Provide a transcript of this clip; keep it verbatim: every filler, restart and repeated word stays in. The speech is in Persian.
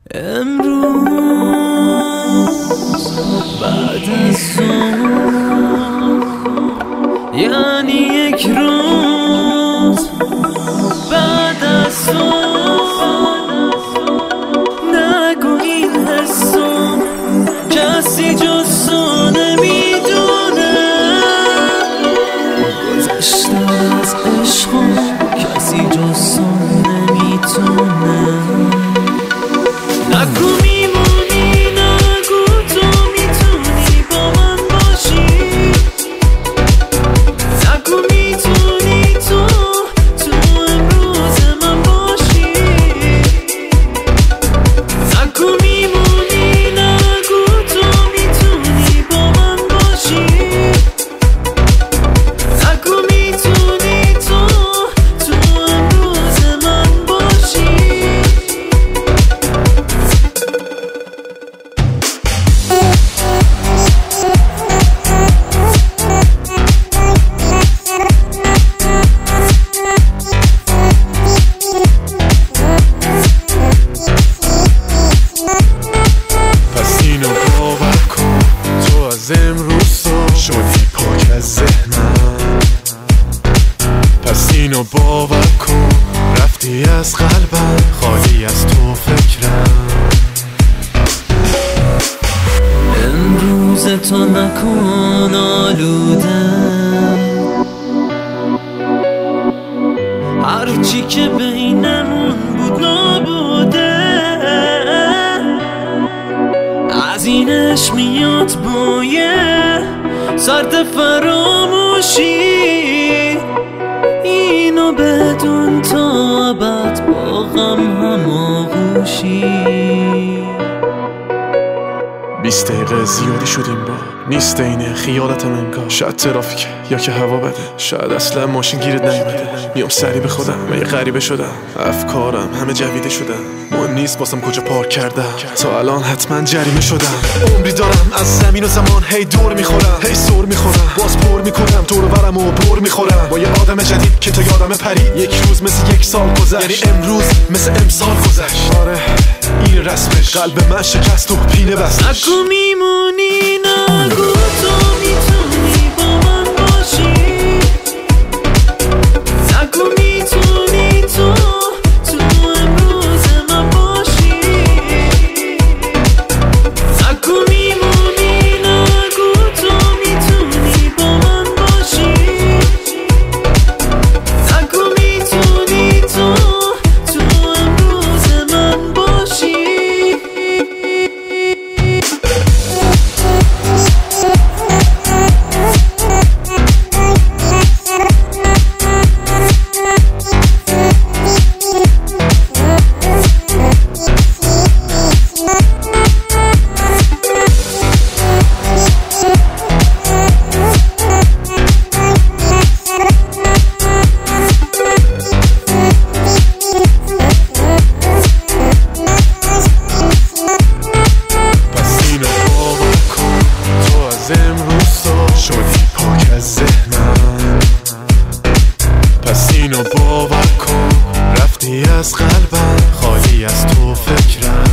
امروز بعد از صبح یعنی یک روز بعد از صبح، نگو این حسو کسی جز تو نمیدونه، گذشته از عشقو کسی جز تو نمیتونه. نگو میمونی، نگو تو میتونی با من باشی، نگو میتونی تو تو امروز من باشی، نگو میمونی، نگو تو میتونی با من باشی، نگو میتونی تو تو امروز من باشی. امروز تو شدی پاک از ذهنم، پس اینو باور کن رفتی از قلبم، خالی از تو فکرم. امروز تو نکن آلوده، هرچی که بینمون بود نابوده، از اینش میاد بویه سرد فراموشی، اینو بدون تا ابد با غم هماغوشی. بیست دقیقه زیادی شدیم با نیست اینه خیالتم انگار، شاید ترافیک یا که هوا بده، شاید اصلا ماشین گیرت نیومده، میام سری به خودم من یه غریبه شدم، افکارم همه جویده شدم، مهم نیست باسم کجا پارک کردم، تا الان حتما جریمه شدم. عمری دارم از زمین و زمان هی دور میخورم، هی سر میخورم باز پر میکنم دور و برم و پر میخورم با یه آدم جدید که تا یادم پرید، یک روز مثل یک سال گذشت، یعنی امروز مثل امسال گذشت. آره این رسمش، قلب من شکست و پینه بستش. نگو میمونی، نگو تو میتونی با من باشی، نگو میتونی تو تو امروز من باشی، نگو میمونی، نگو تو میتونی با من باشی، نگو میتونی تو تو امروز من باشی. امروز تو شدی پاک از ذهنم، پس اینو باور کن رفتی از قلبم، خالی از تو فکرم.